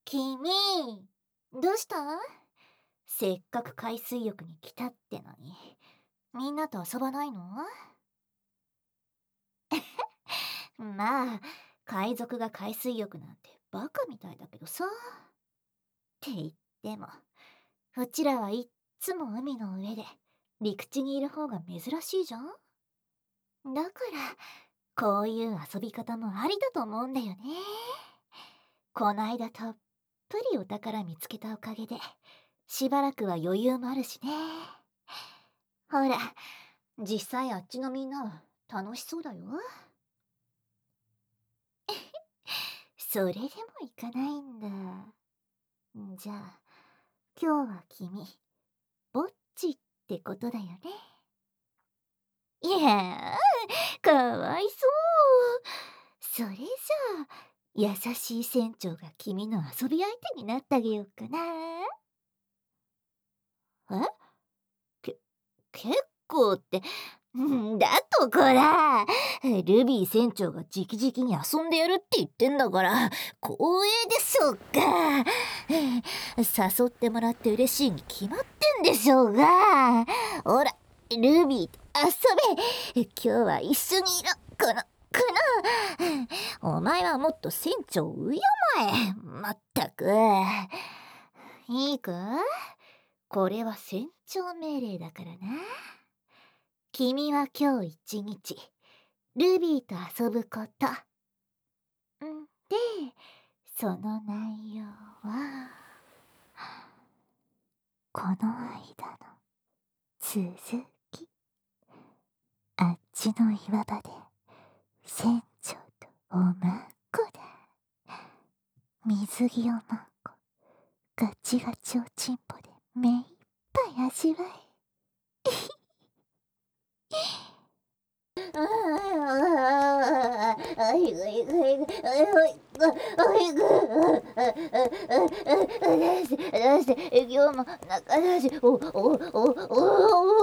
君、どうした？せっかく海水浴に来たってのに、みんなと遊ばないの？まあ、海賊が海水浴なんてバカみたいだけどさ。って言っても、うちらはいっつも海の上で陸地にいる方が珍しいじゃん。だから、こういう遊び方もありだと思うんだよね。こないだたっぷりお宝見つけたおかげで、しばらくは余裕もあるしね。ほら、実際あっちのみんなは楽しそうだよ。それでも行かないんだ。じゃあ、今日は君、ぼっちってことだよね。いやー、かわいそう。それじゃあ、優しい船長が君の遊び相手になってあげようかな。えけ、結構って、だとこら、ルビー船長が直々に遊んでやるって言ってんだから、光栄でしょうか。誘ってもらって嬉しいに決まってんでしょうが。ほら、ルビーと遊べ。今日は一緒にいろ。お前はもっと船長を敬え。まったく。いいか？これは船長命令だからな。君は今日一日、ルビーと遊ぶこと。で、その内容は、この間の続き。あっちの岩場で、船長とおまんこだ。水着をまんこ、ガチガチおちんぽで目いっぱい味わえ。今日も仲だし、